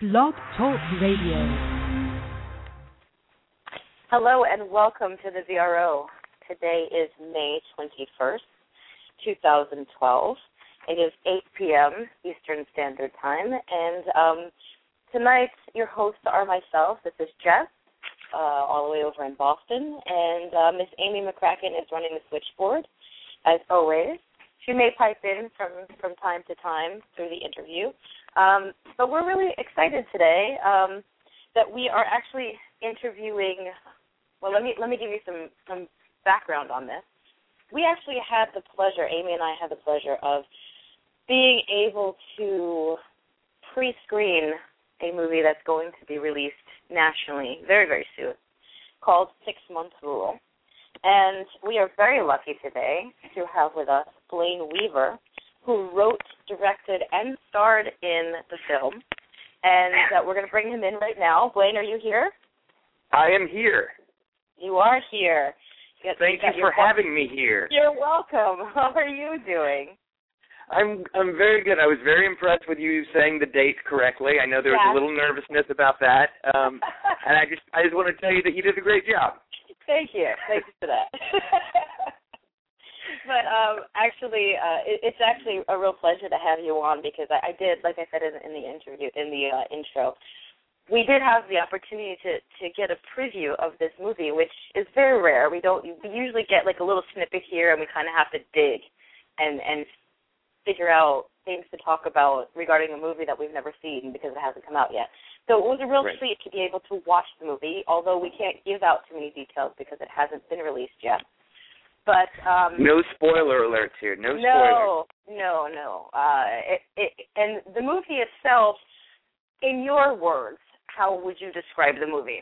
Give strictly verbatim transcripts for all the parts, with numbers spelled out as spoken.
Blog Talk Radio. Hello and welcome to the V R O. Today is May twenty-first, twenty twelve. It is eight p.m. Eastern Standard Time, and um, tonight your hosts are myself. This is Jess, uh, all the way over in Boston, and uh, Miss Amy McCracken is running the switchboard, as always. She may pipe in from, from time to time through the interview. Um, but we're really excited today um, that we are actually interviewing. Well, let me let me give you some, some background on this. We actually had the pleasure, Amy and I had the pleasure of being able to pre-screen a movie that's going to be released nationally very, very soon, called Six Month Rule. And we are very lucky today to have with us Blaine Weaver, who wrote, directed, and starred in the film. And uh, we're going to bring him in right now. Blaine, are you here? I am here. You are here. You got, Thank you, you for having me here. You're welcome. How are you doing? I'm I'm very good. I was very impressed with you saying the date correctly. I know there was yes. a little nervousness about that, um, and I just I just want to tell you that you did a great job. Thank you. Thank you for that. But um, actually, uh, it, it's actually a real pleasure to have you on because I, I did, like I said in, in the interview, in the uh, intro, we did have the opportunity to, to get a preview of this movie, which is very rare. We don't we usually get like a little snippet here, and we kind of have to dig and and figure out things to talk about regarding a movie that we've never seen because it hasn't come out yet. So it was a real right. treat to be able to watch the movie, although we can't give out too many details because it hasn't been released yet. But um, no spoiler alerts here. No, no spoilers. No, no. Uh, it, it, and the movie itself, in your words, how would you describe the movie?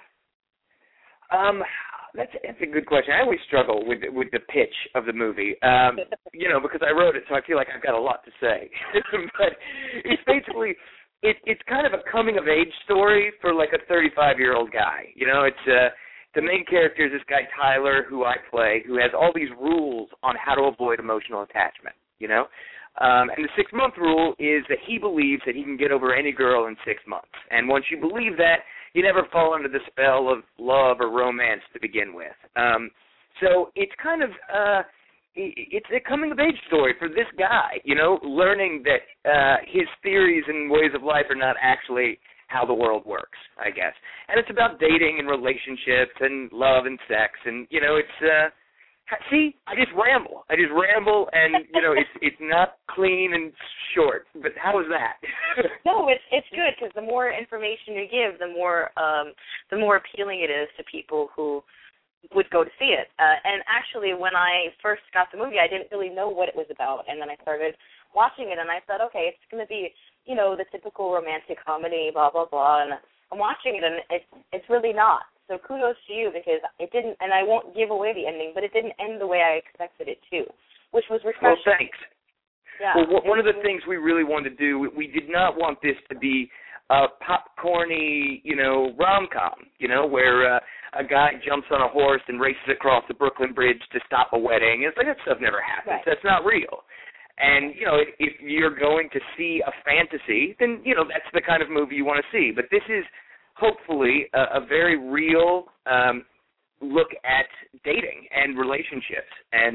Um, that's that's a good question. I always struggle with with the pitch of the movie, um, you know, because I wrote it, so I feel like I've got a lot to say. But it's basically. It, it's kind of a coming-of-age story for, like, a thirty-five-year-old guy. You know, it's uh, the main character is this guy, Tyler, who I play, who has all these rules on how to avoid emotional attachment, you know? Um, and the six-month rule is that he believes that he can get over any girl in six months. And once you believe that, you never fall under the spell of love or romance to begin with. Um, so it's kind of... Uh, It's a coming-of-age story for this guy, you know, learning that uh, his theories and ways of life are not actually how the world works, I guess. And it's about dating and relationships and love and sex. And, you know, it's, uh, see, I just ramble. I just ramble, and, you know, it's it's not clean and short. But how is that? No, it's it's good because the more information you give, the more um, the more appealing it is to people who would go to see it. Uh, and actually, when I first got the movie, I didn't really know what it was about. And then I started watching it, and I thought, okay, it's going to be, you know, the typical romantic comedy, blah, blah, blah. And I'm watching it, and it's, it's really not. So kudos to you because it didn't, and I won't give away the ending, but it didn't end the way I expected it to, which was refreshing. Well, thanks. Yeah. Well, one of the things we really wanted to do, we did not want this to be a popcorny, you know, rom-com, you know, where uh, a guy jumps on a horse and races across the Brooklyn Bridge to stop a wedding. It's like that stuff never happens. Right. That's not real. And, you know, if, if you're going to see a fantasy, then, you know, that's the kind of movie you want to see. But this is hopefully a, a very real um, look at dating and relationships. And,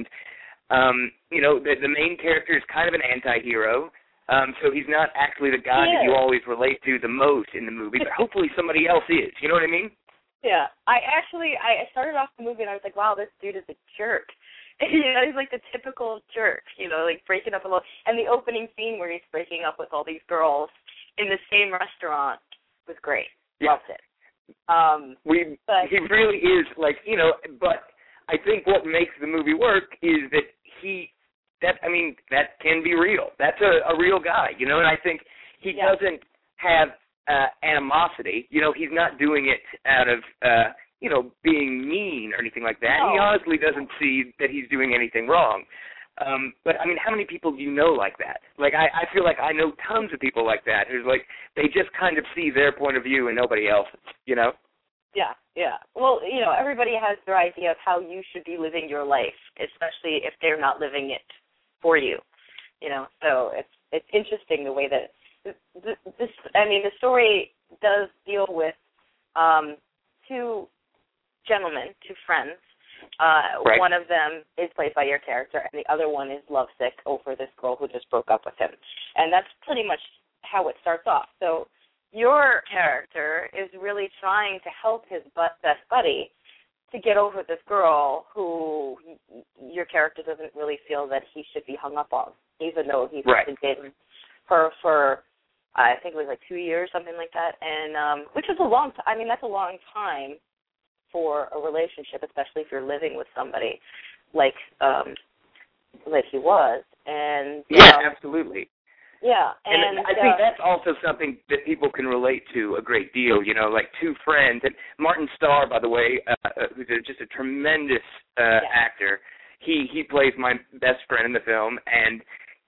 um, you know, the, the main character is kind of an anti-hero. Um, so he's not actually the guy that you always relate to the most in the movie, but hopefully somebody else is. You know what I mean? Yeah. I actually, I started off the movie and I was like, wow, this dude is a jerk. You know, he's like the typical jerk, you know, like breaking up a little. And the opening scene where he's breaking up with all these girls in the same restaurant was great. Yeah. Loved it. Um, we, but, he really is like, you know, but I think what makes the movie work is that he, That I mean, that can be real. That's a, a real guy, you know, and I think he yeah. doesn't have uh, animosity. You know, he's not doing it out of, uh, you know, being mean or anything like that. No. He honestly doesn't see that he's doing anything wrong. Um, but, I mean, how many people do you know like that? Like, I, I feel like I know tons of people like that who's like, they just kind of see their point of view and nobody else's, you know? Yeah, yeah. Well, you know, everybody has their idea of how you should be living your life, especially if they're not living it for you, you know. So it's it's interesting the way that this. I mean, the story does deal with um, two gentlemen, two friends. Uh, right. One of them is played by your character, and the other one is lovesick over this girl who just broke up with him. And that's pretty much how it starts off. So your character is really trying to help his best buddy to get over this girl who your character doesn't really feel that he should be hung up on, even though he's right. been dating her for, I think it was like two years, something like that, and um, which is a long time. I mean, that's a long time for a relationship, especially if you're living with somebody like um, like he was. And yeah, um, absolutely. Yeah, and, and I think uh, that's also something that people can relate to a great deal. You know, like two friends. And Martin Starr, by the way, uh, who's a, just a tremendous uh, yeah. actor. He he plays my best friend in the film, and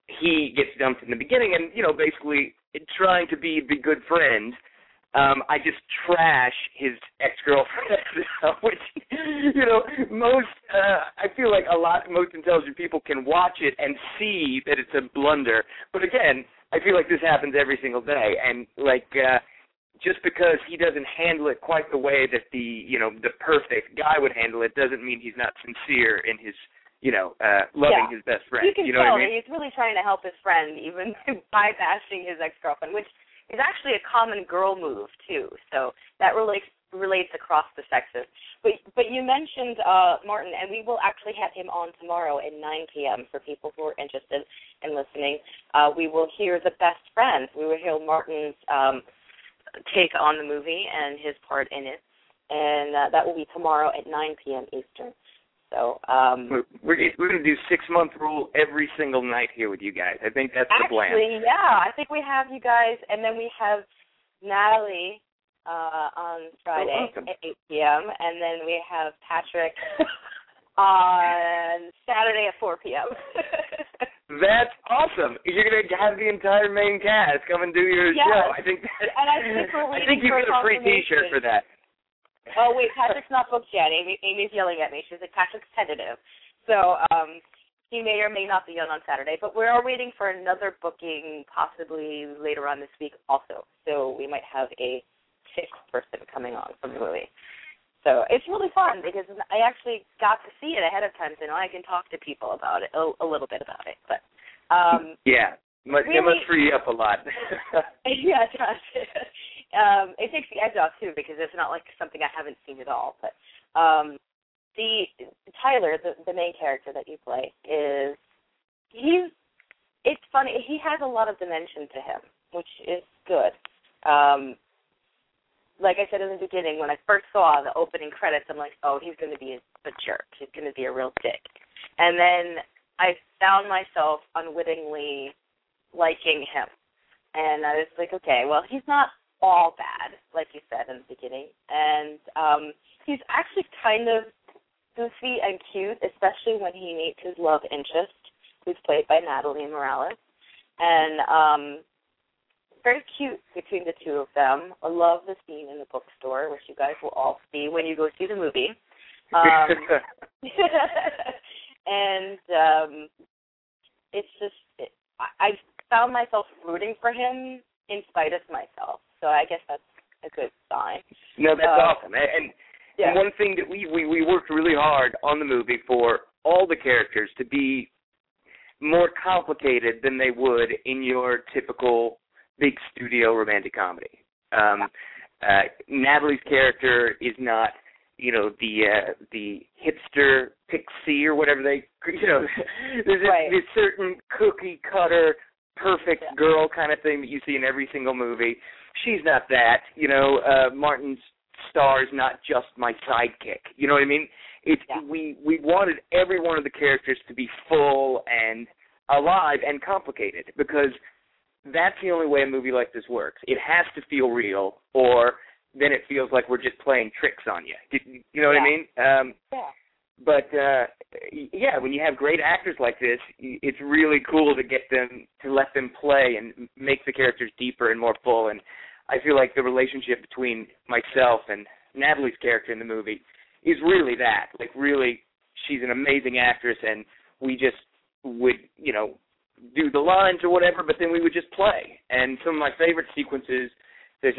he gets dumped in the beginning, and you know, basically trying to be the good friend. Um, I just trash his ex-girlfriend, which, you know, most, uh, I feel like a lot, most intelligent people can watch it and see that it's a blunder. But again, I feel like this happens every single day. And, like, uh, just because he doesn't handle it quite the way that the, you know, the perfect guy would handle it doesn't mean he's not sincere in his, you know, uh, loving yeah. his best friend. You can you know tell what I mean? that he's really trying to help his friend, even by bashing his ex-girlfriend, which is actually a common girl move, too. So that relates relates across the sexes. But but you mentioned uh, Martin, and we will actually have him on tomorrow at nine p.m. for people who are interested in listening. Uh, we will hear the best friend. We will hear Martin's um, take on the movie and his part in it. And uh, that will be tomorrow at nine p.m. Eastern. So um, we're we're, we're going to do six month rule every single night here with you guys. I think that's the plan. Actually, yeah, I think we have you guys, and then we have Natalie uh, on Friday oh, awesome. at eight p.m. and then we have Patrick on Saturday at four p.m. That's awesome. You're going to have the entire main cast come and do your yes. show. I think that, and I think we're I think you get a free T-shirt for that. Oh, wait, Patrick's not booked yet. Amy, Amy's yelling at me. She's like, Patrick's tentative. So um, he may or may not be on on Saturday. But we are waiting for another booking possibly later on this week also. So we might have a sixth person coming on from the movie. So it's really fun because I actually got to see it ahead of time. So now I can talk to people about it, a, a little bit about it. But um, yeah, must, really, it must free you up a lot. yeah, it does. Um, it takes the edge off, too, because it's not like something I haven't seen at all. But um, the Tyler, the, the main character that you play, is, he's, it's funny, he has a lot of dimension to him, which is good. Um, like I said in the beginning, when I first saw the opening credits, I'm like, oh, he's going to be a, a jerk. He's going to be a real dick. And then I found myself unwittingly liking him. And I was like, okay, well, he's not all bad, like you said in the beginning. And um, he's actually kind of goofy and cute, especially when he meets his love interest, who's played by Natalie Morales. And um, very cute between the two of them. I love the scene in the bookstore, which you guys will all see when you go see the movie. Um, and um, it's just, it, I, I found myself rooting for him in spite of myself. So I guess that's a good sign. No, that's uh, awesome. And, yeah. and one thing that we, we, we worked really hard on the movie for all the characters to be more complicated than they would in your typical big studio romantic comedy. Um, uh, Natalie's character is not, you know, the uh, the hipster pixie or whatever they, you know, there's right. this, this certain cookie cutter perfect yeah. girl kind of thing that you see in every single movie. She's not that. You know, uh, Martin Starr is not just my sidekick. You know what I mean? It's yeah. we we wanted every one of the characters to be full and alive and complicated because that's the only way a movie like this works. It has to feel real, or then it feels like we're just playing tricks on you. You know what yeah. I mean? Um, yeah. But, uh, yeah, when you have great actors like this, it's really cool to get them, to let them play and make the characters deeper and more full. And I feel like the relationship between myself and Natalie's character in the movie is really that. Like, really, she's an amazing actress, and we just would, you know, do the lines or whatever, but then we would just play. And some of my favorite sequences, there's this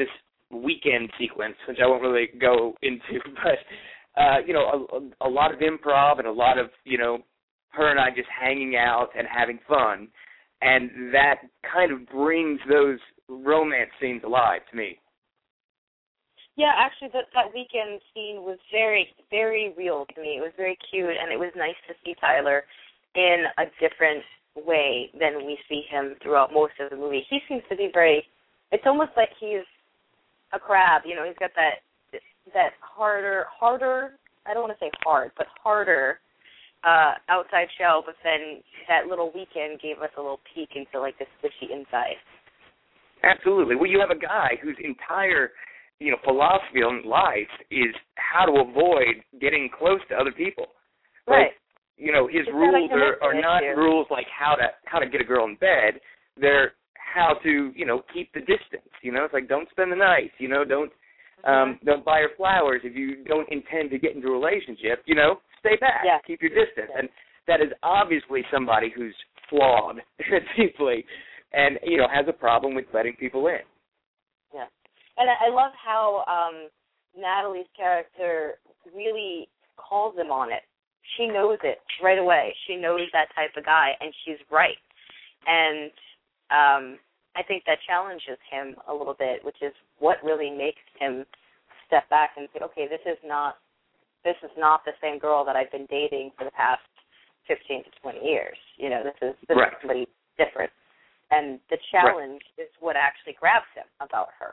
weekend sequence, which I won't really go into, but, uh, you know, a, a lot of improv and a lot of, you know, her and I just hanging out and having fun, and that kind of brings those romance scenes alive to me. Yeah, actually, that, that weekend scene was very, very real to me. It was very cute, and it was nice to see Tyler in a different way than we see him throughout most of the movie. He seems to be very, it's almost like he's a crab, you know, he's got that that harder, harder, I don't want to say hard, but harder uh, outside shell, but then that little weekend gave us a little peek into, like, the squishy inside. Absolutely. Well, you have a guy whose entire, you know, philosophy on life is how to avoid getting close to other people. Right. Like, you know, his it's rules are, are not issue. rules like how to how to get a girl in bed. They're how to, you know, keep the distance. You know, it's like don't spend the night. You know, don't um, mm-hmm. don't buy her flowers if you don't intend to get into a relationship. You know, stay back, yeah. keep your distance. Yeah. And that is obviously somebody who's flawed deeply, and you know has a problem with letting people in. Yeah, and I love how um, Natalie's character really calls him on it. She knows it right away. She knows that type of guy, and she's right. And um, I think that challenges him a little bit, which is what really makes him step back and say, okay, this is not this is not the same girl that I've been dating for the past fifteen to twenty years. You know, this is this right. is somebody different. And the challenge right. is what actually grabs him about her.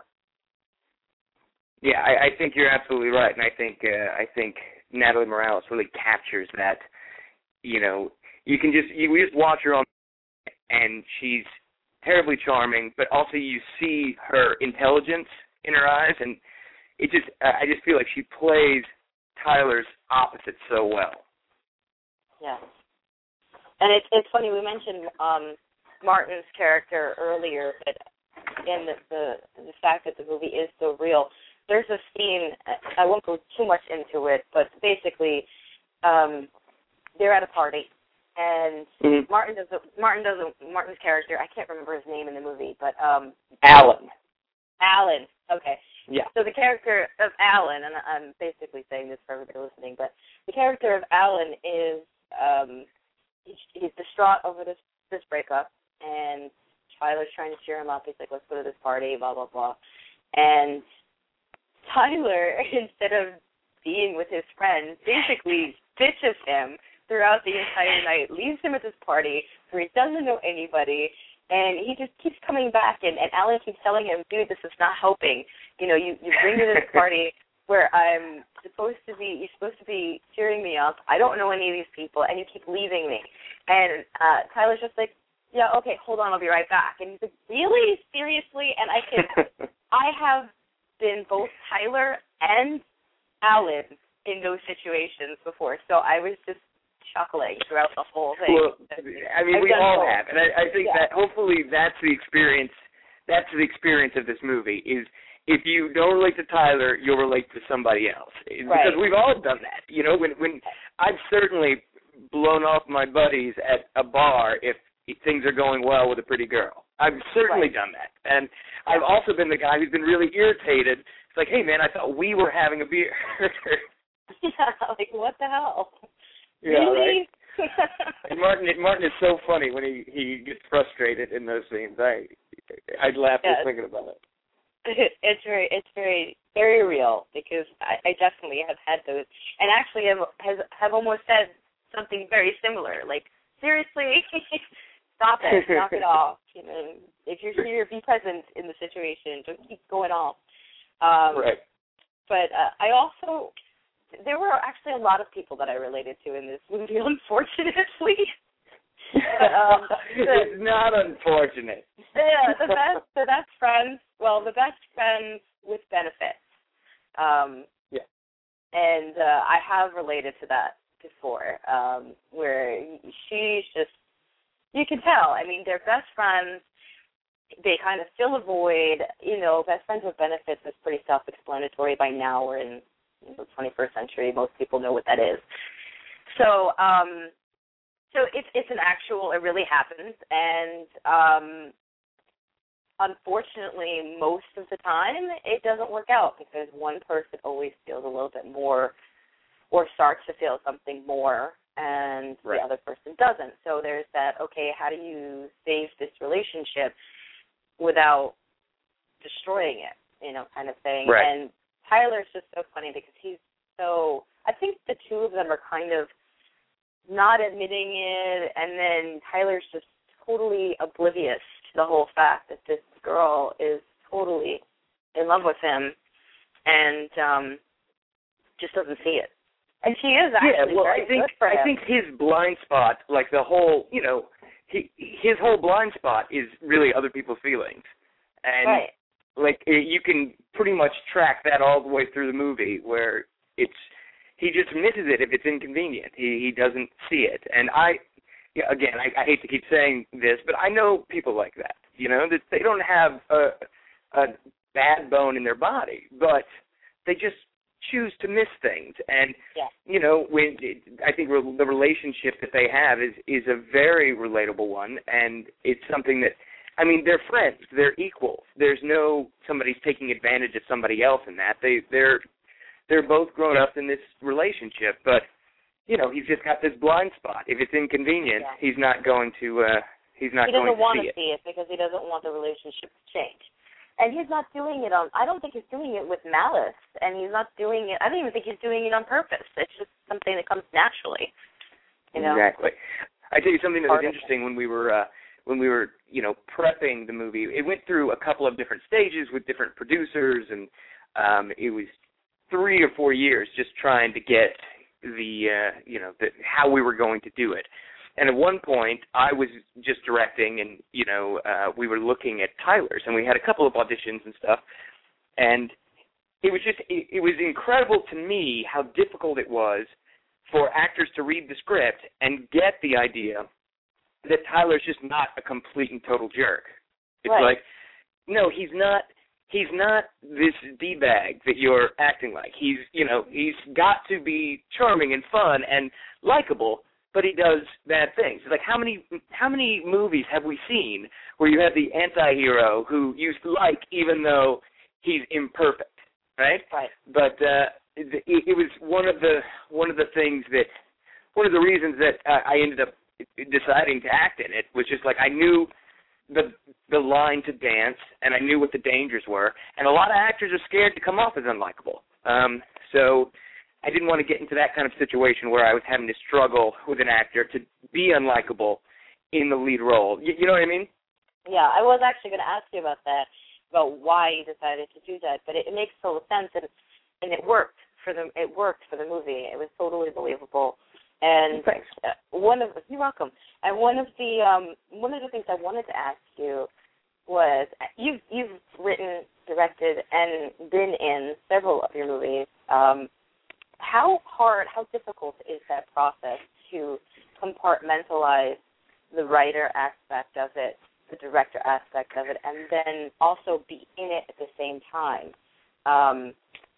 Yeah, I, I think you're absolutely right, and I think uh, I think Natalie Morales really captures that. You know, you can just you just watch her on, and she's terribly charming, but also you see her intelligence in her eyes, and it just I just feel like she plays Tyler's opposite so well. Yeah, and it's it's funny we mentioned um, Martin's character earlier, but in the, the the fact that the movie is so real. There's a scene, I won't go too much into it, but basically um, they're at a party, and mm-hmm. Martin does a, Martin does a, Martin's character, I can't remember his name in the movie, but um, Alan. Alan, okay. Yeah. So the character of Alan, and I'm basically saying this for everybody listening, but the character of Alan is um, he's, he's distraught over this, this breakup, and Tyler's trying to cheer him up. He's like, let's go to this party, blah, blah, blah. And Tyler, instead of being with his friend, basically ditches him throughout the entire night, leaves him at this party where he doesn't know anybody, and he just keeps coming back, and, and Alan keeps telling him, dude, this is not helping. You know, you, you bring me to this party where I'm supposed to be, you're supposed to be cheering me up. I don't know any of these people, and you keep leaving me. And uh, Tyler's just like, yeah, okay, hold on, I'll be right back. And he's like, really? Seriously? And I can, I have been both Tyler and Alan in those situations before, so I was just chuckling throughout the whole thing. Well, I mean, I've we all both. have, and I, I think yeah. that hopefully that's the experience. That's the experience of this movie. Is if you don't relate to Tyler, you'll relate to somebody else, right. because we've all done that. You know, when when I've certainly blown off my buddies at a bar if things are going well with a pretty girl. I've certainly right. done that. And I've also been the guy who's been really irritated. It's like, hey, man, I thought we were having a beer. yeah, like, what the hell? Yeah, really? Right? and Martin Martin is so funny when he, he gets frustrated in those scenes. I, I'd laugh yeah. just thinking about it. It's very, it's very, very real, because I, I definitely have had those. And actually have, has, have almost said something very similar. Like, seriously? Stop it. Knock it off. You know, if you're here, be present in the situation. Don't keep going off. Um, right. But uh, I also, there were actually a lot of people that I related to in this movie, unfortunately. but, um, the, it's not unfortunate. Yeah, the best, the best friends, well, the best friends with benefits. Um, yeah. And uh, I have related to that before, um, where she's just, you can tell. I mean, they're best friends. They kind of fill a void. You know, best friends with benefits is pretty self-explanatory by now. We're in the twenty-first century. Most people know what that is. So, um, so it's it's an actual. It really happens, and um, unfortunately, most of the time, it doesn't work out because one person always feels a little bit more or starts to feel something more, and right. the other person doesn't. So there's that, okay, how do you save this relationship without destroying it, you know, kind of thing. Right. And Tyler's just so funny because he's so, I think the two of them are kind of not admitting it, and then Tyler's just totally oblivious to the whole fact that this girl is totally in love with him and um, just doesn't see it. And she is actually yeah, well, very I think, good for him. I think his blind spot, like the whole, you know, he, his whole blind spot is really other people's feelings. And, right. like, it, you can pretty much track that all the way through the movie where it's, he just misses it if it's inconvenient. He he doesn't see it. And I, yeah, again, I, I hate to keep saying this, but I know people like that, you know, that they don't have a, a bad bone in their body, but they just choose to miss things. And, yeah. you know, when I think the relationship that they have is, is a very relatable one, and it's something that, I mean, they're friends. They're equals. There's no somebody's taking advantage of somebody else in that. They, they're they're both grown up in this relationship, but, you know, he's just got this blind spot. If it's inconvenient, yeah. he's not going to uh, he's not he going to doesn't want see to it. see it because he doesn't want the relationship to change. And he's not doing it on, I don't think he's doing it with malice, and he's not doing it, I don't even think he's doing it on purpose. It's just something that comes naturally, you know. Exactly. I tell you something that was interesting when we were, uh, when we were, you know, prepping the movie. It went through a couple of different stages with different producers, and um, it was three or four years just trying to get the, uh, you know, the, how we were going to do it. And at one point, I was just directing, and, you know, uh, we were looking at Tyler's, and we had a couple of auditions and stuff, and it was just, it, it was incredible to me how difficult it was for actors to read the script and get the idea that Tyler's just not a complete and total jerk. It's right. like, no, he's not, he's not this D-bag that you're acting like. He's, you know, he's got to be charming and fun and likable, but he does bad things. Like, how many how many movies have we seen where you have the anti-hero who you like even though he's imperfect, right? Right. But uh, it, it was one of the one of the things that one of the reasons that uh, I ended up deciding to act in it was just like I knew the the line to dance, and I knew what the dangers were. And a lot of actors are scared to come off as unlikable. Um, so I didn't want to get into that kind of situation where I was having to struggle with an actor to be unlikable in the lead role. You, you know what I mean? Yeah, I was actually going to ask you about that, about why you decided to do that, but it, it makes total sense, and and it worked for the it worked for the movie. It was totally believable. And Thanks. one of you're welcome. And one of the um, one of the things I wanted to ask you was you've you've written, directed, and been in several of your movies. Um, how hard, how difficult is that process to compartmentalize the writer aspect of it, the director aspect of it, and then also be in it at the same time? Um,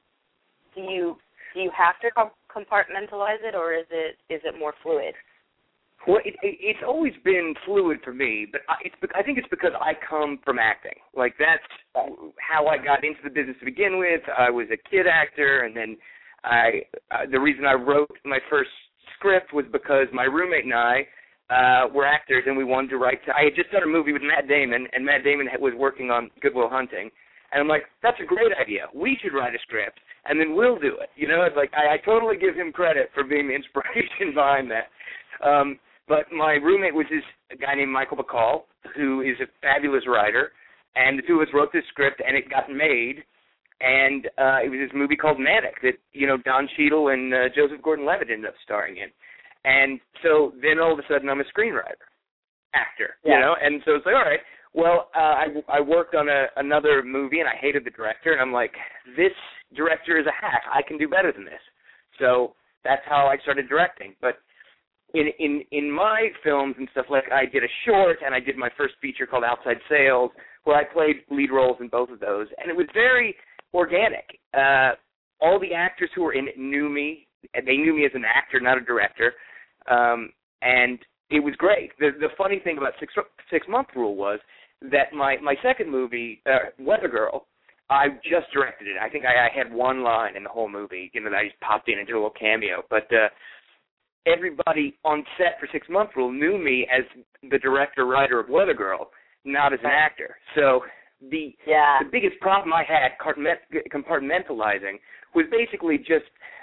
do you do you have to compartmentalize it, or is it is it more fluid? Well, it, it, it's always been fluid for me, but I, it's, I think it's because I come from acting. Like, that's right. How I got into the business to begin with. I was a kid actor, and then I uh, the reason I wrote my first script was because my roommate and I uh, were actors, and we wanted to write. I had just done a movie with Matt Damon, and Matt Damon was working on Good Will Hunting, and I'm like, that's a great idea. We should write a script, and then we'll do it. You know, it's like I, I totally give him credit for being the inspiration behind that. Um, but my roommate was this a guy named Michael Bacall, who is a fabulous writer, and the two of us wrote this script, and it got made. And uh, it was this movie called Manic that, you know, Don Cheadle and uh, Joseph Gordon-Levitt ended up starring in. And so then all of a sudden I'm a screenwriter, actor, yeah. you know. And so it's like, all right, well, uh, I, I worked on a, another movie, and I hated the director. And I'm like, this director is a hack. I can do better than this. So that's how I started directing. But in, in, in my films and stuff, like I did a short, and I did my first feature called Outside Sales, where I played lead roles in both of those. And it was very organic. Uh, all the actors who were in it knew me. They knew me as an actor, not a director, um, and it was great. The, the funny thing about six six month rule was that my, my second movie, uh, Weather Girl, I just directed it. I think I, I had one line in the whole movie, you know, that I just popped in and did a little cameo. But uh, everybody on set for Six Month Rule knew me as the director-writer of Weather Girl, not as an actor. So the yeah. the biggest problem I had compartmentalizing was basically just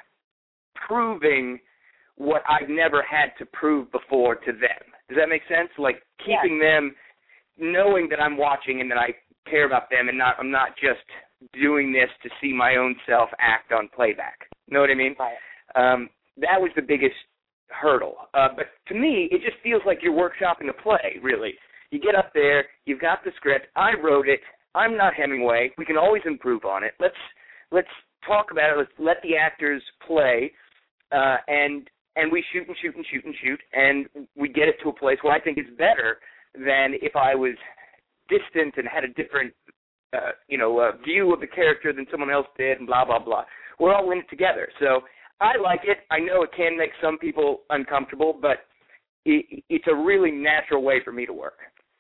proving what I've never had to prove before to them. Does that make sense? Like keeping yeah. them knowing that I'm watching and that I care about them, and not I'm not just doing this to see my own self act on playback. Know what I mean? Right. Um, that was the biggest hurdle. Uh, but to me, it just feels like you're workshopping a play, really. You get up there, you've got the script, I wrote it, I'm not Hemingway, we can always improve on it. Let's let's talk about it, let's let the actors play, uh, and and we shoot and shoot and shoot and shoot, and we get it to a place where I think it's better than if I was distant and had a different, uh, you know, uh, view of the character than someone else did, and blah, blah, blah. We're all in it together. So I like it. I know it can make some people uncomfortable, but it, it's a really natural way for me to work.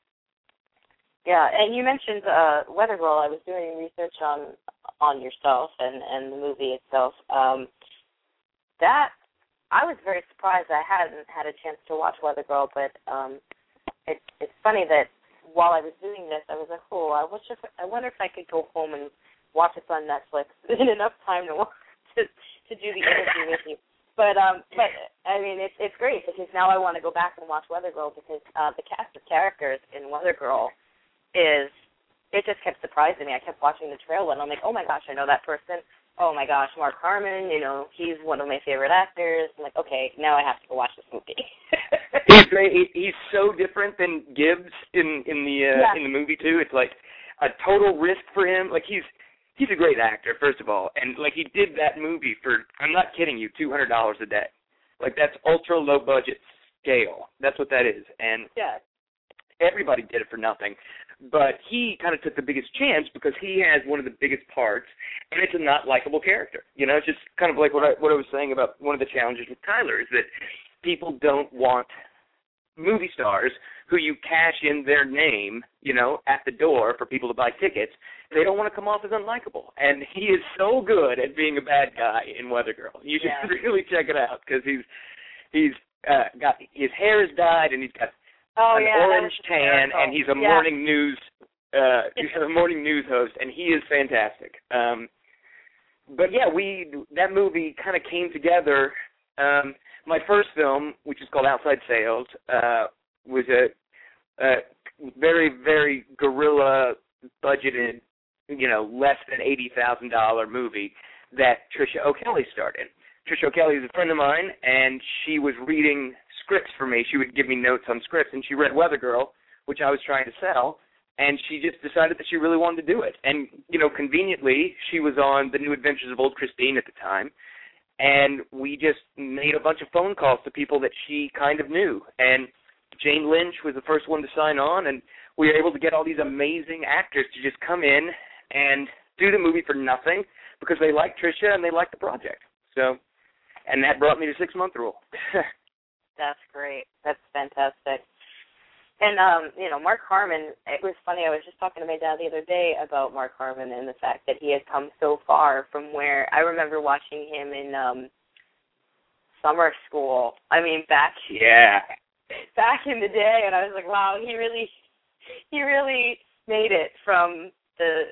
Yeah, and you mentioned uh, Weather Girl. I was doing research on on yourself and, and the movie itself. Um, that, I was very surprised I hadn't had a chance to watch Weather Girl, but um, it, it's funny that while I was doing this, I was like, oh, I, wish if, I wonder if I could go home and watch this on Netflix in enough time to to, to do the interview with you. But, um, but I mean, it's it's great because now I want to go back and watch Weather Girl because uh, the cast of characters in Weather Girl is, it just kept surprising me. I kept watching the trailer, and I'm like, oh, my gosh, I know that person. Oh, my gosh, Mark Harmon, you know, he's one of my favorite actors. I'm like, okay, now I have to go watch this movie. he's, he's so different than Gibbs in, in, the, uh, yeah. in the movie, too. It's like a total risk for him. Like, he's he's a great actor, first of all. And, like, he did that movie for, I'm not kidding you, two hundred dollars a day. Like, that's ultra low-budget scale. That's what that is. And yeah. everybody did it for nothing. But he kind of took the biggest chance because he has one of the biggest parts, and it's a not likable character. You know, it's just kind of like what I what I was saying about one of the challenges with Tyler is that people don't want movie stars who you cash in their name, you know, at the door for people to buy tickets. They don't want to come off as unlikable. And he is so good at being a bad guy in Weather Girl. You should yeah. really check it out because he's he's uh, got his hair is dyed and he's got Oh, an yeah, orange tan, and he's a yeah. morning news uh, he's a morning news host, and he is fantastic. Um, but yeah, we that movie kind of came together. Um, my first film, which is called Outside Sales, uh, was a, a very, very guerrilla budgeted, you know, less than eighty thousand dollar movie that Tricia O'Kelly starred in. Tricia O'Kelly is a friend of mine, and she was reading scripts for me. She would give me notes on scripts, and she read Weather Girl, which I was trying to sell, and she just decided that she really wanted to do it. And, you know, conveniently, she was on The New Adventures of Old Christine at the time, and we just made a bunch of phone calls to people that she kind of knew. And Jane Lynch was the first one to sign on, and we were able to get all these amazing actors to just come in and do the movie for nothing because they liked Tricia and they liked the project. So, and that brought me to Six Month Rule. That's great. That's fantastic. And, um, you know, Mark Harmon, it was funny, I was just talking to my dad the other day about Mark Harmon and the fact that he had come so far from where, I remember watching him in um, summer school. I mean, back yeah, back in the day, and I was like, wow, he really, he really made it from the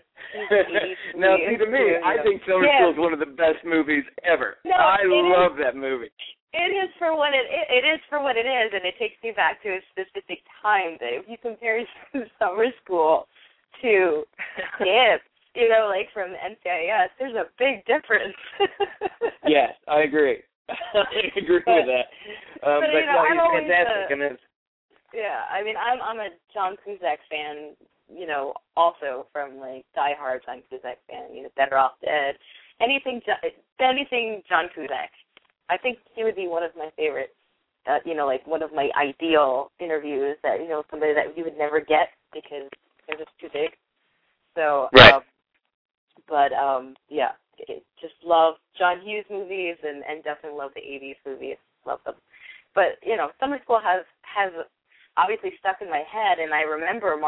Now, see, to me, I think Summer yeah. School is one of the best movies ever. No, I love is. that movie. It is for what it, it it is for what it is, and it takes me back to a specific time. That if you compare Summer School to Gibbs, you know, like from N C I S, there's a big difference. Yes, I agree. I agree but, with that. Um, but, but you know, no, I'm he's always fantastic. A, and it's, yeah, I mean, I'm I'm a John Cusack fan. You know, also from like Die Hard, John Cusack fan. You know, Better Off Dead. Anything, anything John Cusack. I think he would be one of my favorite, uh, you know, like one of my ideal interviews that, you know, somebody that you would never get because they're just too big. So, right. um, but, um, yeah, it, just love John Hughes movies and, and definitely love the eighties movies. Love them. But, you know, Summer School has, has obviously stuck in my head, and I remember Mark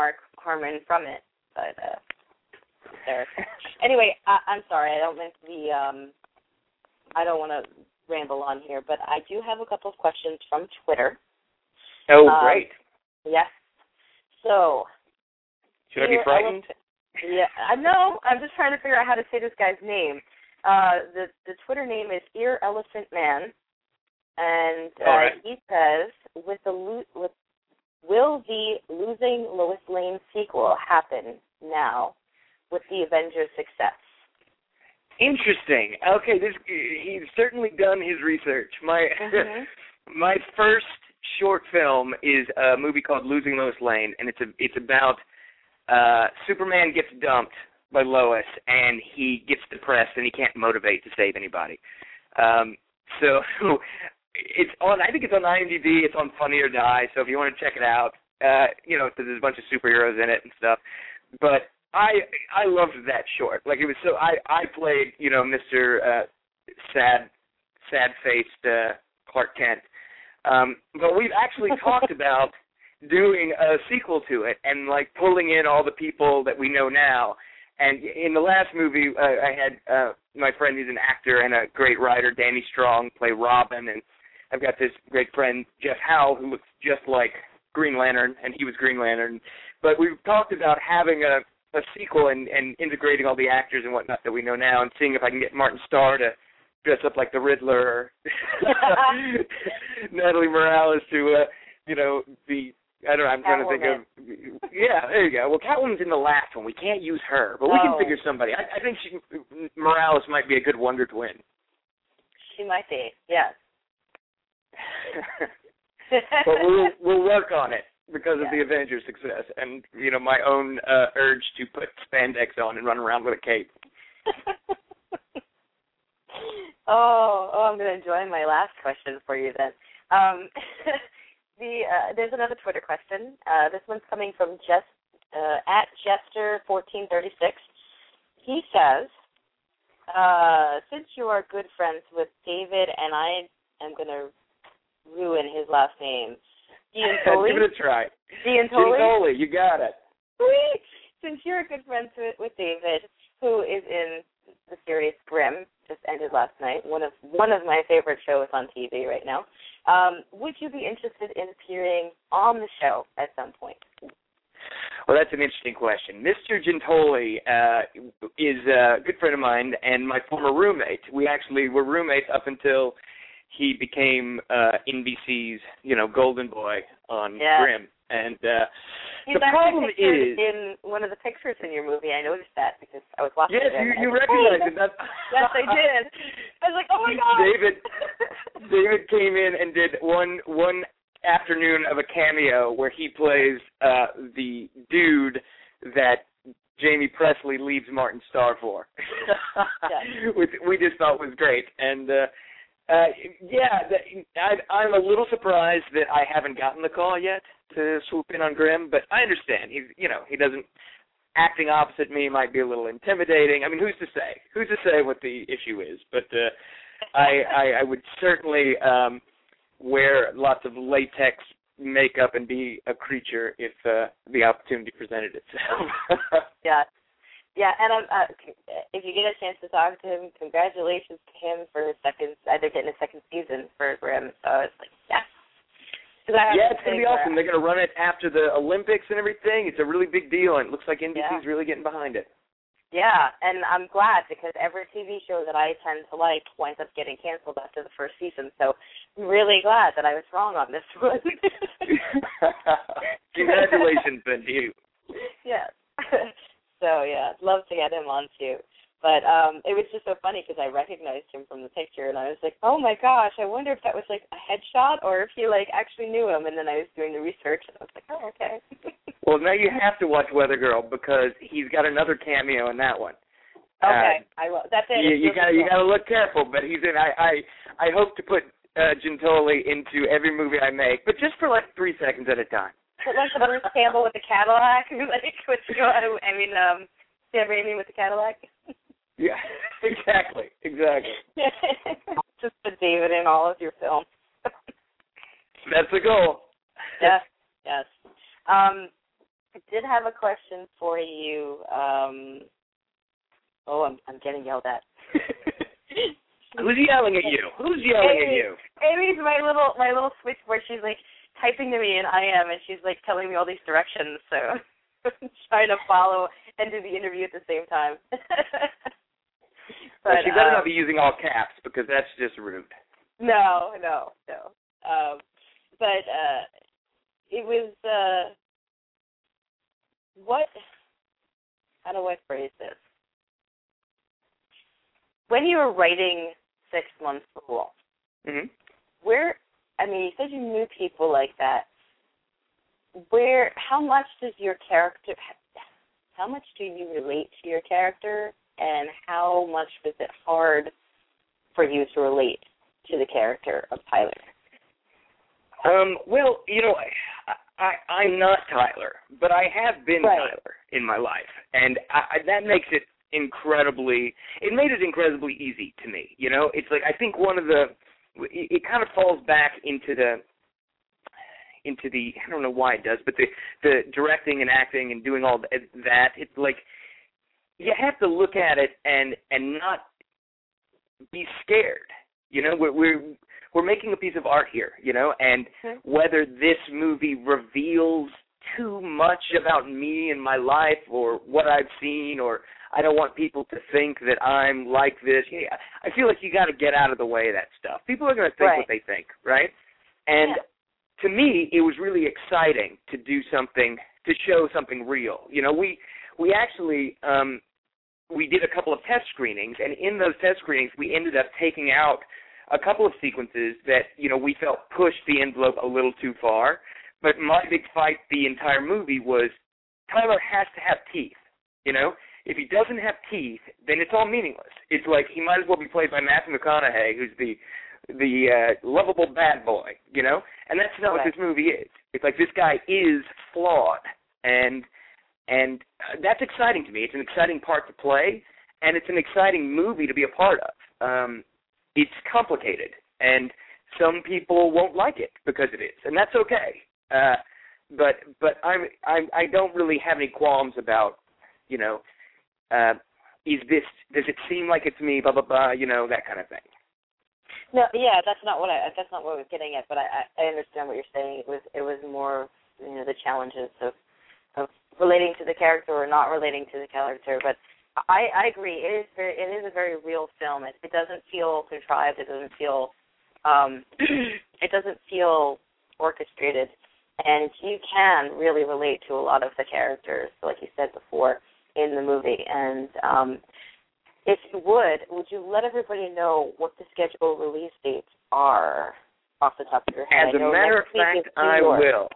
Harmon from it. But uh, there. Anyway, I, I'm sorry. I don't meant to be. Um, I don't want to ramble on here, but I do have a couple of questions from Twitter. Oh, um, great. Yes. So. Should I be frightened? Yeah, I know. I'm just trying to figure out how to say this guy's name. Uh, the the Twitter name is Ear Elephant Man, and uh, right. he says, "With the lo- with will the Losing Lois Lane sequel happen now with the Avengers' success?" Interesting. Okay, this he's certainly done his research. My mm-hmm. my first short film is a movie called Losing Lois Lane, and it's a it's about uh, Superman gets dumped by Lois, and he gets depressed, and he can't motivate to save anybody. Um, so it's on. I think it's on IMDb. It's on Funny or Die. So if you want to check it out, uh, you know, there's a bunch of superheroes in it and stuff. But I I loved that short. Like it was so. I I played you know Mister Uh, sad sad faced uh, Clark Kent. Um, but we've actually talked about doing a sequel to it and like pulling in all the people that we know now. And in the last movie, uh, I had uh, my friend who's an actor and a great writer, Danny Strong, play Robin, and I've got this great friend, Jeff Howell, who looks just like Green Lantern, and he was Green Lantern. But we've talked about having a, a sequel and, and integrating all the actors and whatnot that we know now and seeing if I can get Martin Starr to dress up like the Riddler or Natalie Morales to, uh, you know, be... I don't know, I'm trying Catwoman. to think of, yeah, there you go. Well, Catwoman's in the last one. We can't use her, but we oh. can figure somebody. I, I think she, Morales might be a good Wonder Twin. She might be, yes. But we'll, we'll work on it because yeah. of the Avengers' success and, you know, my own uh, urge to put spandex on and run around with a cape. oh, oh, I'm going to enjoy my last question for you then. Um The uh, there's another Twitter question. Uh, this one's coming from Jess, uh, at Jester fourteen thirty-six. He says, uh, since you are good friends with David, and I am going to ruin his last name, Giantoli. Give it a try. Giantoli. Giantoli, you got it. Sweet. Since you're good friends with, with David, who is in the series Grimm, just ended last night, one of one of my favorite shows on T V right now. Um, would you be interested in appearing on the show at some point? Well, that's an interesting question. Mister Giantoli uh, is a good friend of mine and my former roommate. We actually were roommates up until he became uh, N B C's, you know, golden boy on yeah. Grimm. And uh, He's the problem is in one of the pictures in your movie. I noticed that because I was watching yes, it. Yes, you, you like, recognized hey, it. That's, yes, I did. I was like, oh, my God. David, David came in and did one one afternoon of a cameo where he plays uh, the dude that Jamie Presley leaves Martin Starr for, yes. which we just thought was great. And, uh, uh, yeah, the, I, I'm a little surprised that I haven't gotten the call yet to swoop in on Grimm, but I understand. He's, you know, he doesn't, acting opposite me might be a little intimidating. I mean, who's to say? Who's to say what the issue is? But uh, I, I, I would certainly um, wear lots of latex makeup and be a creature if uh, the opportunity presented itself. yeah. Yeah, and um, uh, if you get a chance to talk to him, congratulations to him for his second, either getting a second season for Grimm. So it's like, yeah. Yeah, it's going to be awesome. They're going to run it after the Olympics and everything. It's a really big deal, and it looks like N B C's yeah. really getting behind it. Yeah, and I'm glad because every T V show that I tend to like winds up getting canceled after the first season. So I'm really glad that I was wrong on this one. Congratulations, then, to you. Yes. So, yeah, I'd love to get him on, too. But um, it was just so funny because I recognized him from the picture, and I was like, oh, my gosh, I wonder if that was, like, a headshot or if he, like, actually knew him. And then I was doing the research, and I was like, oh, okay. Well, now you have to watch Weather Girl because he's got another cameo in that one. Okay, uh, I will. That's it. You, you got you got to look careful, but he's in. I I, I hope to put uh, Giantoli into every movie I make, but just for, like, three seconds at a time. Like the Bruce Campbell with the Cadillac, like with I mean, um, Sam Raimi with the Cadillac. Yeah, exactly, exactly. Just put David in all of your films. That's the goal. Yes, yes. Um, I did have a question for you. Um, oh, I'm I'm getting yelled at. Who's yelling at you? Who's yelling Amy, at you? Amy's my little my little switchboard. She's like typing to me, and I am, and she's like telling me all these directions. So I'm trying to follow and do the interview at the same time. But, well, she better um, not be using all caps because that's just rude. No, no, no. Um, but uh, it was uh, what? How do I phrase this? When you were writing Six Months Rule, mm-hmm. where? I mean, you said you knew people like that. Where? How much does your character? How much do you relate to your character, and how much was it hard for you to relate to the character of Tyler? Um, well, you know, I, I, I'm not Tyler, but I have been right. Tyler in my life, and I, I, that makes it incredibly, it made it incredibly easy to me, you know? It's like, I think one of the, it, it kind of falls back into the, into the, I don't know why it does, but the, the directing and acting and doing all that, it's like, you have to look at it and, and not be scared. You know, we're, we're we're making a piece of art here, you know, and whether this movie reveals too much about me and my life or what I've seen, or I don't want people to think that I'm like this. Yeah, I feel like you got to get out of the way of that stuff. People are going to think right. what they think, right? And yeah. to me, it was really exciting to do something, to show something real. You know, we we actually um, we did a couple of test screenings, and in those test screenings, we ended up taking out a couple of sequences that, you know, we felt pushed the envelope a little too far. But my big fight the entire movie was Tyler has to have teeth, you know? If he doesn't have teeth, then it's all meaningless. It's like he might as well be played by Matthew McConaughey, who's the the uh, lovable bad boy, you know? And that's not right. what this movie is. It's like this guy is flawed, and and that's exciting to me. It's an exciting part to play, and it's an exciting movie to be a part of. Um, it's complicated, and some people won't like it because it is, and that's okay. Uh, but but I'm, I'm I don't really have any qualms about, you know, uh, is this, does it seem like it's me, blah blah blah, you know, that kind of thing. No, yeah, that's not what I that's not what I was getting at. But I, I understand what you're saying. It was it was more, you know, the challenges of of relating to the character or not relating to the character. But I, I agree. It is very, it is a very real film. It, it doesn't feel contrived. It doesn't feel um, it doesn't feel orchestrated, and you can really relate to a lot of the characters, like you said before, in the movie. And um, if you would, would you let everybody know what the scheduled release dates are off the top of your head? As a matter of fact, I will.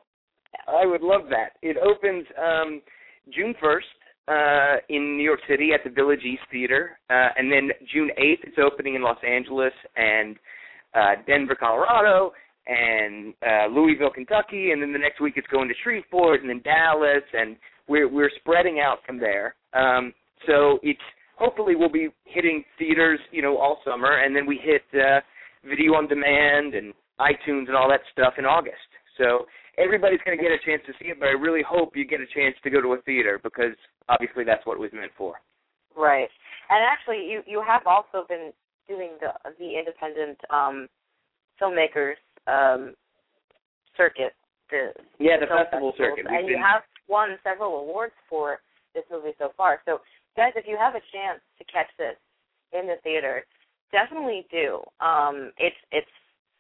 I would love that. It opens um, June first. Uh, in New York City at the Village East Theater, uh, and then June eighth it's opening in Los Angeles and uh, Denver, Colorado, and uh, Louisville, Kentucky, and then the next week it's going to Shreveport and then Dallas, and we're we're spreading out from there. Um, so it's hopefully we'll be hitting theaters, you know, all summer, and then we hit uh, video on demand and iTunes and all that stuff in August. So everybody's going to get a chance to see it, but I really hope you get a chance to go to a theater because obviously that's what it was meant for. Right. And actually, you, you have also been doing the the independent um, filmmakers um, circuit. The, yeah, the, the festival circuit. And We've you been... have won several awards for this movie so far. So, guys, if you have a chance to catch this in the theater, definitely do. Um, it's it's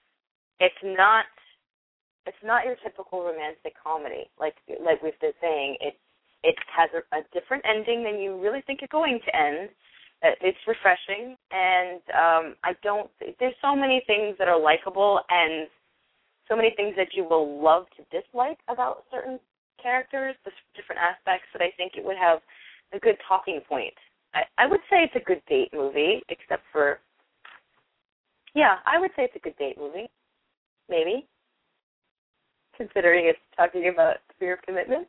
it's not it's not your typical romantic comedy, like like we've been saying. It it has a, a different ending than you really think it's going to end. It's refreshing, and um, I don't. There's so many things that are likable, and so many things that you will love to dislike about certain characters, the different aspects that I think it would have a good talking point. I, I would say it's a good date movie, except for, yeah, I would say it's a good date movie, maybe, considering it's talking about fear of commitment.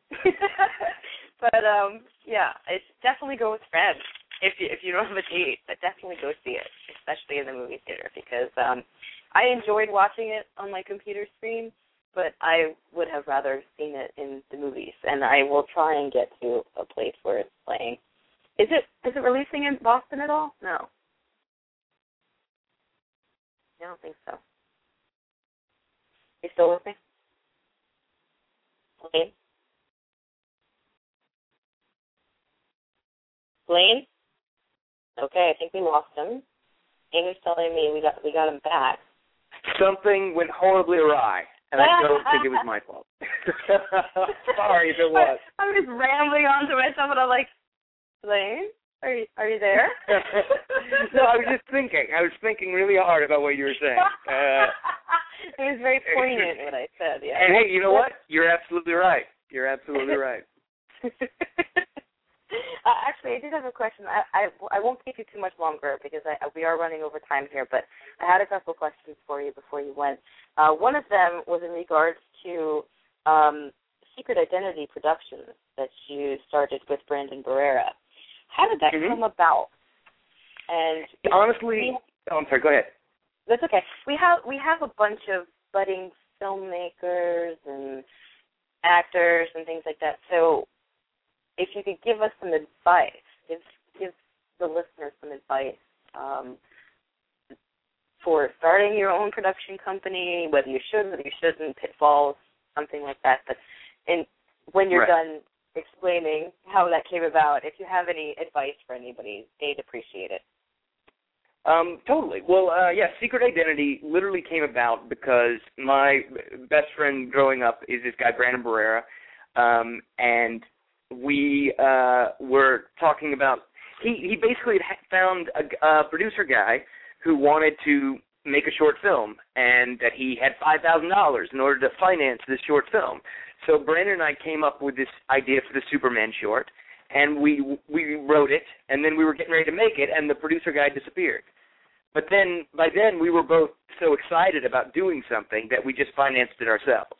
But, um, yeah, it's definitely go with friends. If you, if you don't have a date, but definitely go see it, especially in the movie theater, because um, I enjoyed watching it on my computer screen, but I would have rather seen it in the movies, and I will try and get to a place where it's playing. Is it is it releasing in Boston at all? No. I don't think so. You still with me? Blaine? Blaine? Okay, I think we lost him. Amy's telling me we got we got him back. Something went horribly awry, and I don't think it was my fault. Sorry if it was. I'm just rambling on to myself, and I'm like, Blaine, are you are you there? No, I was just thinking. I was thinking really hard about what you were saying. Uh, it was very poignant what I said. Yeah. And hey, you know what? You're absolutely right. You're absolutely right. Uh, actually, I did have a question. I, I, I won't keep you too much longer because I, we are running over time here, but I had a couple questions for you before you went. Uh, one of them was in regards to um, Secret Identity Productions that you started with Brandon Barrera. How did that mm-hmm. come about? And honestly, oh, I'm sorry. Go ahead. That's okay. We have we have a bunch of budding filmmakers and actors and things like that. So, if you could give us some advice, give give the listeners some advice um, for starting your own production company, whether you should, whether you shouldn't, pitfalls, something like that. But in, when you're right. done explaining how that came about, if you have any advice for anybody, they'd appreciate it. Um, totally. Well, uh, yeah, Secret Identity literally came about because my best friend growing up is this guy, Brandon Barrera, um, and we uh, were talking about, he, he basically had found a, a producer guy who wanted to make a short film, and that he had five thousand dollars in order to finance this short film. So Brandon and I came up with this idea for the Superman short, and we we wrote it, and then we were getting ready to make it, and the producer guy disappeared. But then, by then, we were both so excited about doing something that we just financed it ourselves.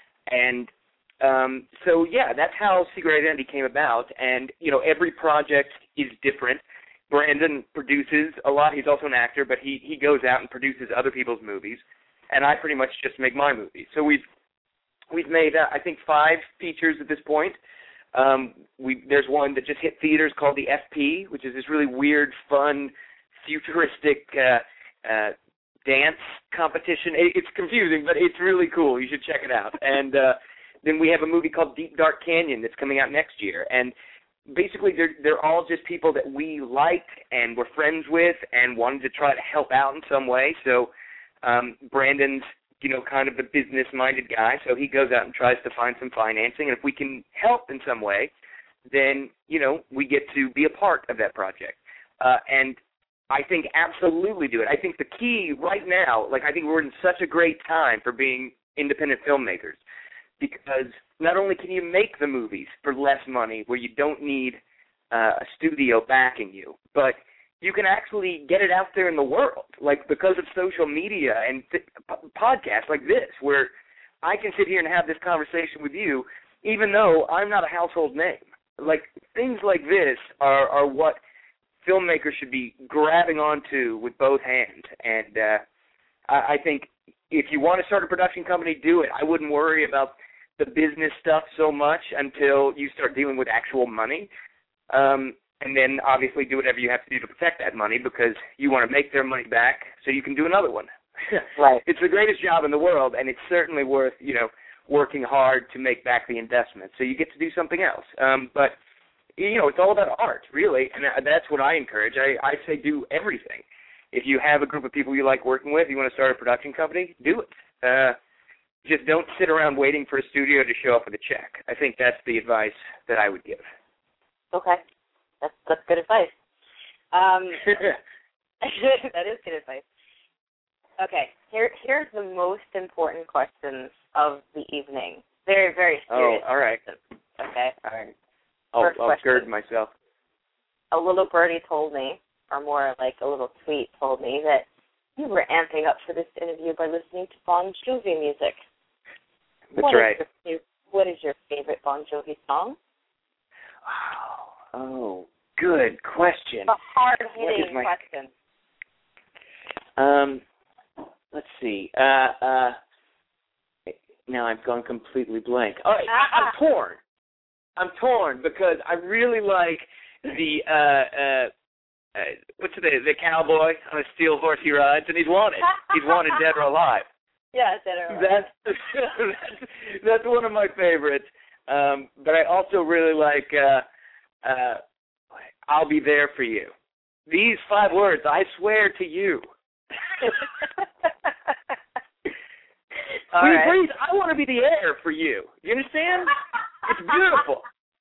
And um, so, yeah, that's how Secret Identity came about. And, you know, every project is different. Brandon produces a lot. He's also an actor, but he, he goes out and produces other people's movies. And I pretty much just make my movies. So we've we've made, uh, I think, five features at this point. Um, we there's one that just hit theaters called the F P, which is this really weird, fun, futuristic uh, uh, dance competition. It, it's confusing, but it's really cool. You should check it out. And uh, then we have a movie called Deep Dark Canyon that's coming out next year. And basically, they're they're all just people that we liked and were friends with and wanted to try to help out in some way. So um, Brandon's, you know, kind of the business-minded guy, so he goes out and tries to find some financing. And if we can help in some way, then, you know, we get to be a part of that project. Uh, and I think absolutely do it. I think the key right now, like I think we're in such a great time for being independent filmmakers, because not only can you make the movies for less money where you don't need uh, a studio backing you, but you can actually get it out there in the world, like because of social media and th- podcasts like this, where I can sit here and have this conversation with you, even though I'm not a household name. Like, things like this are, are what filmmakers should be grabbing onto with both hands. And uh, I, I think if you want to start a production company, do it. I wouldn't worry about the business stuff so much until you start dealing with actual money. Um, and then obviously do whatever you have to do to protect that money, because you want to make their money back so you can do another one. Right. It's the greatest job in the world, and it's certainly worth, you know, working hard to make back the investment. So you get to do something else. Um, but, you know, it's all about art, really, and that's what I encourage. I, I say do everything. If you have a group of people you like working with, you want to start a production company, do it. Uh, just don't sit around waiting for a studio to show up with a check. I think that's the advice that I would give. Okay. That's that's good advice. Um, that is good advice. Okay, here here's the most important questions of the evening. Very, very serious. Oh, all right. Questions. Okay. All right. I'll, I'll gird myself. A little birdie told me, or more like a little tweet told me, that you were amping up for this interview by listening to Bon Jovi music. That's what right. Is your, what is your favorite Bon Jovi song? Oh, oh, good question. A hard-hitting my... question. Um, let's see. Uh, uh, now I've gone completely blank. All right, I, I'm torn. I'm torn because I really like the uh, uh, uh, what's the the cowboy on a steel horse he rides, and he's wanted. He's wanted dead or alive. Yeah, dead or alive. That's that's, that's one of my favorites. Um, but I also really like uh, uh, I'll be there for you. These five words, I swear to you. All Please, right. please, I want to be the air for you. You understand? It's beautiful.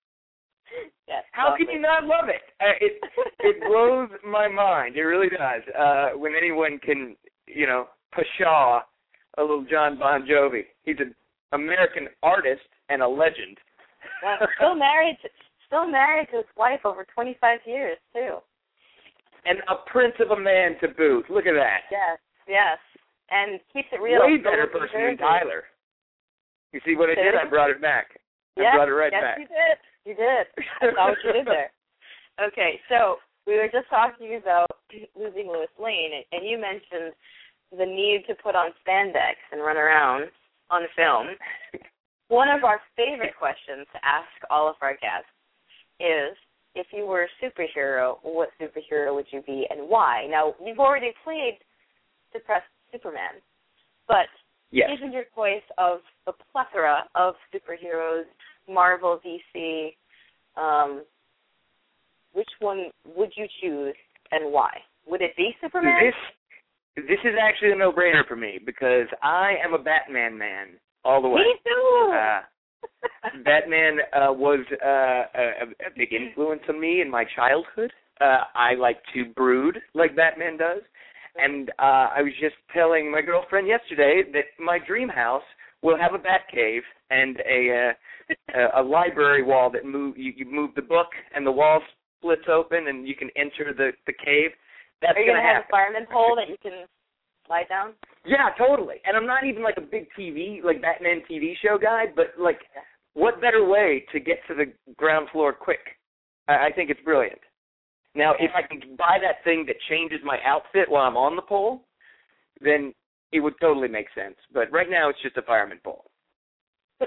Yes, How lovely. can you not love it? Uh, it it blows my mind. It really does. Uh, when anyone can, you know, pshaw a little John Bon Jovi. He's an American artist and a legend. Yeah, still married. To, still married to his wife over twenty-five years too. And a prince of a man to boot. Look at that. Yes, yes. And keeps it real. Way better person than Tyler. You see what I did? I brought it back. I yes, brought it right yes, back. Yes, you did. You did. I saw what you did there. Okay, so we were just talking about losing Lois Lane, and you mentioned the need to put on spandex and run around on film. One of our favorite questions to ask all of our guests is, if you were a superhero, what superhero would you be and why? Now, you've already played Depressed Superman, but yes. given your choice of the plethora of superheroes, Marvel, D C, um, which one would you choose and why? Would it be Superman? This this is actually a no-brainer for me because I am a Batman man all the way. Me too. Uh, Batman uh, was uh, a, a big influence on me in my childhood. Uh, I like to brood like Batman does. And uh, I was just telling my girlfriend yesterday that my dream house will have a bat cave and a uh, a, a library wall that move you, you move the book and the wall splits open and you can enter the, the cave. That's Are you going to to have a fireman pole that you can lie down? Yeah, totally. And I'm not even like a big T V, like Batman T V show guy, but like what better way to get to the ground floor quick? I, I think it's brilliant. Now, if I can buy that thing that changes my outfit while I'm on the pole, then it would totally make sense. But right now, it's just a fireman pole. Okay.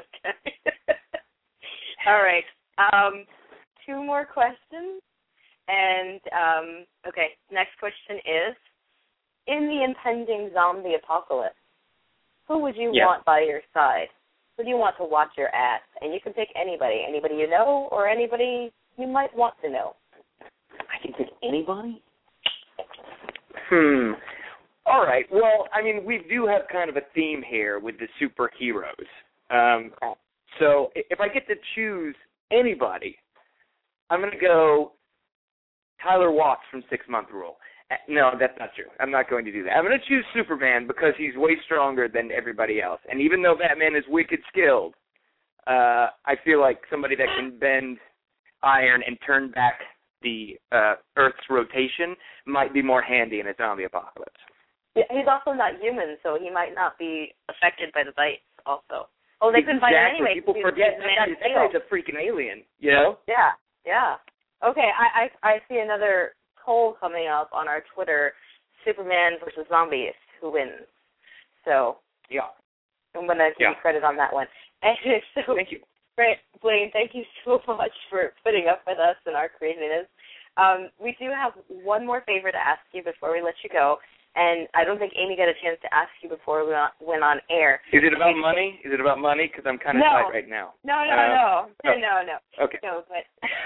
All right. Um, two more questions. And, um, okay, next question is, in the impending zombie apocalypse, who would you yeah. want by your side? Who do you want to watch your ass? And you can pick anybody, anybody you know or anybody you might want to know. I can pick anybody? Hmm. All right. Well, I mean, we do have kind of a theme here with the superheroes. Um, so if I get to choose anybody, I'm going to go Tyler Watts from Six Month Rule. No, that's not true. I'm not going to do that. I'm going to choose Superman because he's way stronger than everybody else. And even though Batman is wicked skilled, uh, I feel like somebody that can bend iron and turn back the uh, Earth's rotation might be more handy in a zombie apocalypse. Yeah, he's also not human, so he might not be affected by the bites also. Oh, they couldn't bite him anyway. People forget that, guy, that guy's a freaking alien, you know? Yeah, yeah. Okay, I, I, I see another poll coming up on our Twitter, Superman versus zombies, who wins? So, yeah. I'm going to give yeah. you credit on that one. And so, thank you. Great, Blaine, thank you so much for putting up with us and our craziness. Um, we do have one more favor to ask you before we let you go, and I don't think Amy got a chance to ask you before we went on air. Is it about money? Is it about money? Because I'm kind of no. tight right now. No, no, uh, no. No, oh. no, no. Okay. No, but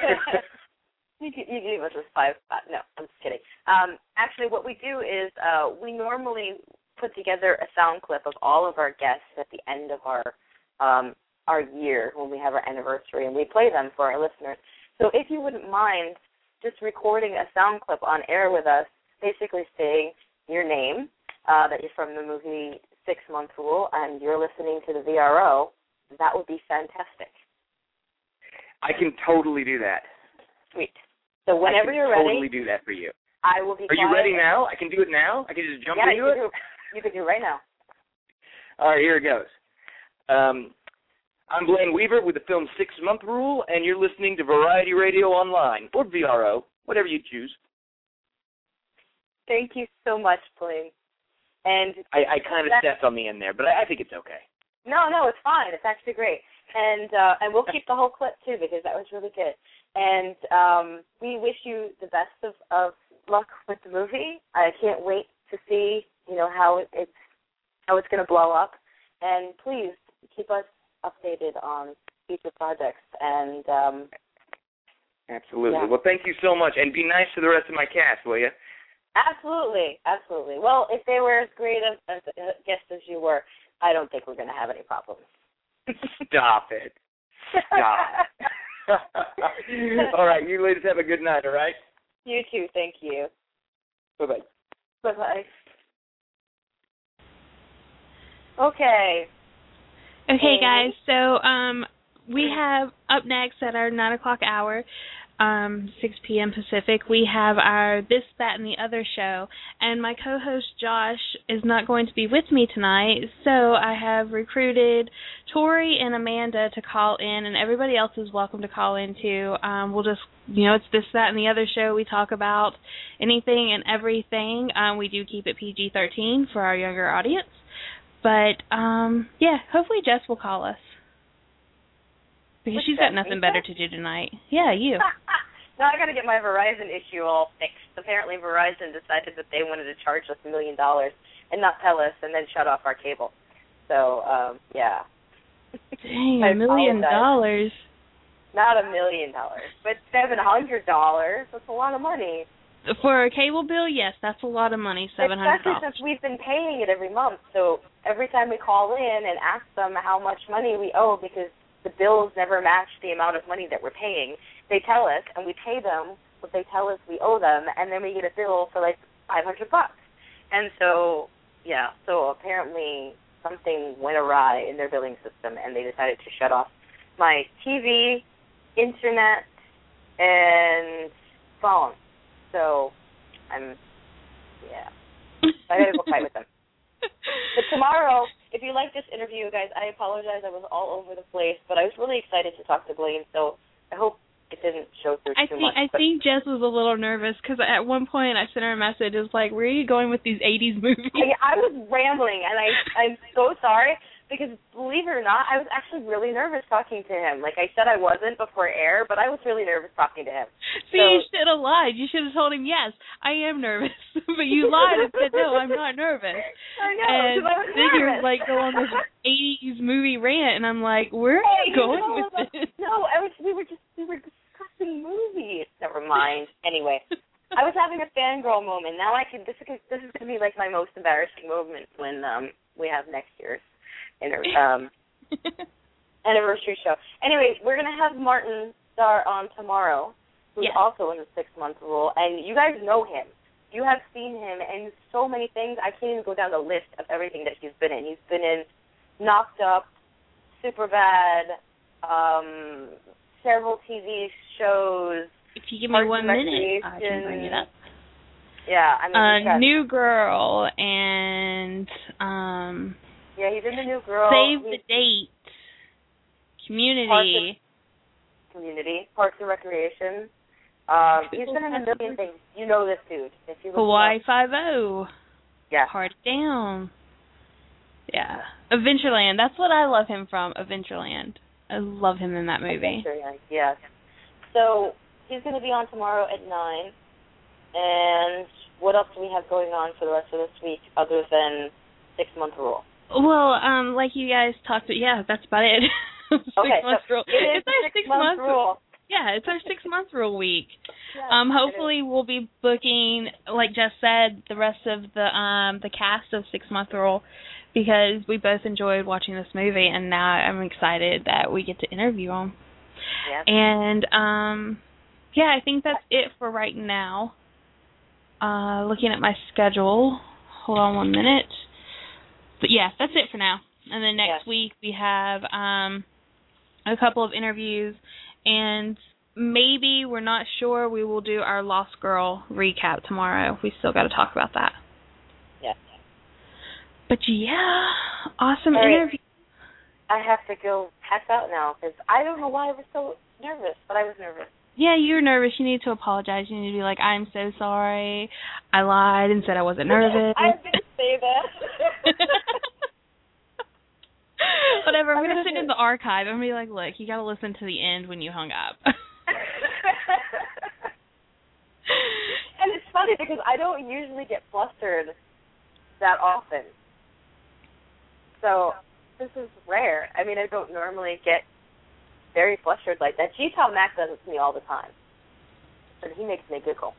you, you gave us a five. Uh, no, I'm just kidding. Um, actually, what we do is uh, we normally put together a sound clip of all of our guests at the end of our um, our year when we have our anniversary, and we play them for our listeners. So if you wouldn't mind just recording a sound clip on air with us, basically saying your name, uh, that you're from the movie Six Month Rule, and you're listening to the V R O, that would be fantastic. I can totally do that. Sweet. So whenever I can you're ready, totally do that for you. I will be. Are you ready now? I can do it now. I can just jump yeah, into you it. Can do, you can do it right now. All right, here it goes. Um, I'm Blaine Weaver with the film Six Month Rule, and you're listening to Variety Radio Online, or V R O, whatever you choose. Thank you so much, Blaine. And I, I kind of stepped on the end there, but I, I think it's okay. No, no, it's fine. It's actually great. And uh, and we'll keep the whole clip, too, because that was really good. And um, we wish you the best of, of luck with the movie. I can't wait to see, you know, how it, it's how it's going to blow up. And please keep us updated on future projects. And um, Absolutely. Yeah. Well, thank you so much. And be nice to the rest of my cast, will you? Absolutely. Absolutely. Well, if they were as great a, a guest as you were, I don't think we're going to have any problems. Stop it. Stop. All right. You ladies have a good night, all right? You too. Thank you. Bye-bye. Bye-bye. Okay. Okay, guys. So um, we have up next at our nine o'clock hour, um, six p.m. Pacific, we have our This, That, and the Other show. And my co-host Josh is not going to be with me tonight, so I have recruited Tori and Amanda to call in, and everybody else is welcome to call in too. Um, we'll just, you know, it's This, That, and the Other show. We talk about anything and everything. Um, we do keep it P G thirteen for our younger audience. But, um, yeah, hopefully Jess will call us. Because What's she's that, got nothing Lisa? better to do tonight. Yeah, you. No, I got to get my Verizon issue all fixed. Apparently Verizon decided that they wanted to charge us a million dollars and not tell us and then shut off our cable. So, um, yeah. Dang, a million dollars. Not a million dollars, but seven hundred dollars. That's a lot of money. For a cable bill, yes, that's a lot of money, seven hundred dollars. Especially since we've been paying it every month. So every time we call in and ask them how much money we owe, because the bills never match the amount of money that we're paying, they tell us, and we pay them what they tell us we owe them, and then we get a bill for like five hundred bucks. And so, yeah, so apparently something went awry in their billing system, and they decided to shut off my T V, internet, and phone. So, I'm, yeah, I gotta go fight with them. But tomorrow, if you like this interview, guys, I apologize. I was all over the place, but I was really excited to talk to Blaine, so I hope it didn't show through I too think, much. I think Jess was a little nervous, because at one point I sent her a message. It was like, where are you going with these eighties movies? I, I was rambling, and I, I'm so sorry, because believe it or not, I was actually really nervous talking to him. Like I said, I wasn't before air, but I was really nervous talking to him. See, so, you should have lied. You should have told him, yes, I am nervous. But you lied and said, no, I'm not nervous. I know, and I was then nervous. you're like, go on this eighties movie rant, and I'm like, where are hey, you going no, with this? No, I was, we were just, we were discussing movies. Never mind. Anyway, I was having a fangirl moment. Now I can, this is, this is going to be like my most embarrassing moment when um we have next year's um anniversary show. Anyway, we're going to have Martin Starr on tomorrow, who's yes. also in the six-month rule, and you guys know him. You have seen him in so many things. I can't even go down the list of everything that he's been in. He's been in Knocked Up, Superbad, um, several T V shows. If you give me one minute, I can bring it up. Yeah, I mean, uh, New Girl and um. Yeah, he's in The New Girl. Save he's the Date. Community. Community. Parks and Recreation. Um, he's been in a million things. You know this dude. If you Hawaii Five-O. Yeah. Party Down. Yeah. Adventureland. That's what I love him from, Adventureland. I love him in that movie. Adventureland, yes. So he's going to be on tomorrow at nine. And what else do we have going on for the rest of this week other than six-month rule? Well, um, like you guys talked about, yeah, that's about it. six okay, month so rule. It is it's our six, six month, month rule. Yeah, it's our six month rule week. Yes, um, hopefully we'll be booking, like Jess said, the rest of the um the cast of Six Month Rule, because we both enjoyed watching this movie, and now I'm excited that we get to interview them. Yes. And um, yeah, I think that's it for right now. Uh, looking at my schedule, hold on one minute. But yeah, that's it for now. And then next yes. week we have um, a couple of interviews, and maybe, we're not sure, we will do our Lost Girl recap tomorrow. We still got to talk about that. Yes. But yeah, awesome All right. interview. I have to go pass out now because I don't know why I was so nervous, but I was nervous. Yeah, you're nervous. You need to apologize. You need to be like, I'm so sorry. I lied and said I wasn't nervous. I didn't say that. Whatever, I'm going to send it in the archive. I'm going to be like, look, you got to listen to the end when you hung up. And it's funny because I don't usually get flustered that often. So this is rare. I mean, I don't normally get very flustered like that. G-Pal Mac does it to me all the time. And he makes me giggle.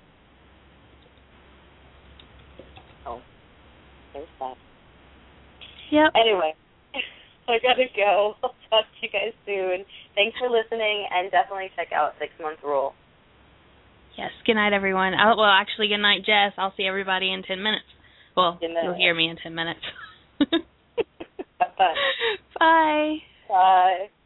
Oh, there's that. Yep. Anyway, I gotta go. I'll talk to you guys soon. Thanks for listening, and definitely check out Six Month Rule. Yes, good night, everyone. I'll, well, actually, good night, Jess. I'll see everybody in ten minutes. Well, you'll hear me in ten minutes. Bye. Bye. Bye.